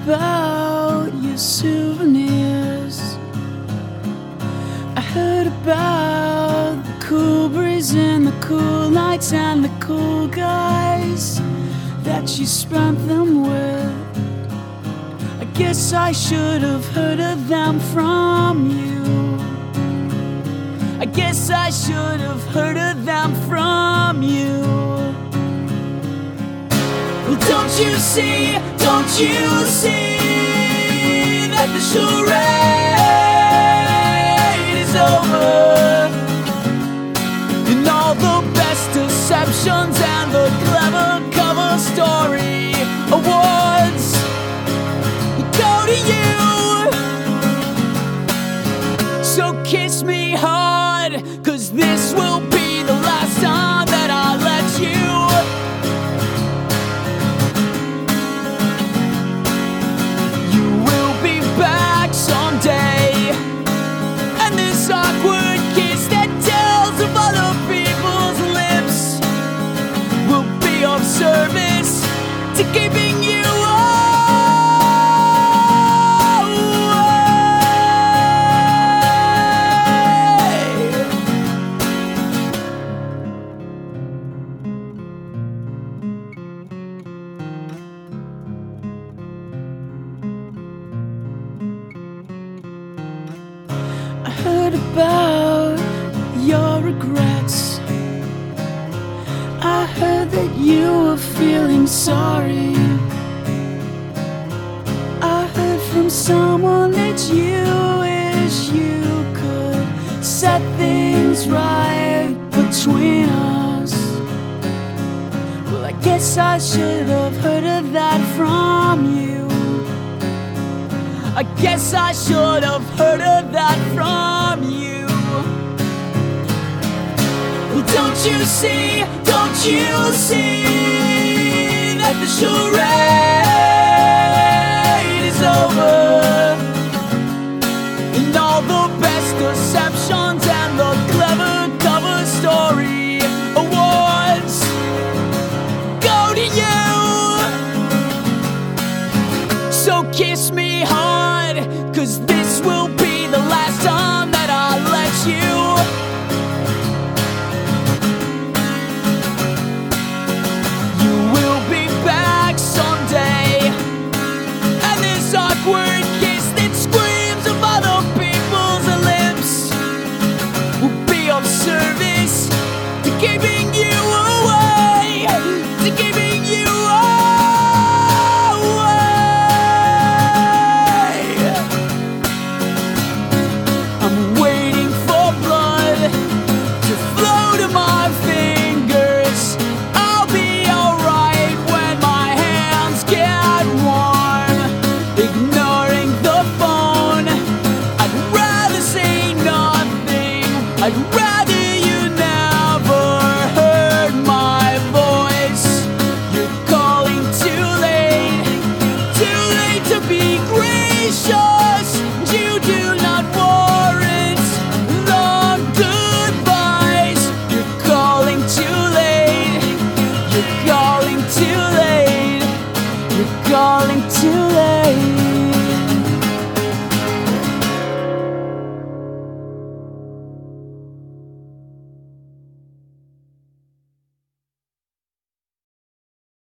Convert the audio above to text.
about your souvenirs. I heard about the cool breeze and the cool nights and the cool guys that you spent them with. I guess I should have heard of them from you. I guess I should have heard of them from you. Well, don't you see that the charade is over, and all the best deceptions and the clever cover story awards go to you. So kiss me hard, 'cause this will be the last time that I let you. Someday, and this awkward kiss that tells of other people's lips will be of service to keeping you I heard about your regrets. I heard that you were feeling sorry. I heard from someone that you wish you could set things right between us. Well, I guess I should have heard of that from you. I guess I should have heard of that from you. Well, don't you see that the charade is over, and all the best deceptions and the clever cover story awards go to you. So kiss me hard, 'cause this will be the last time that I let you. You will be back someday, and this awkward kiss that screams of other people's lips will be of service to keeping you away, to keeping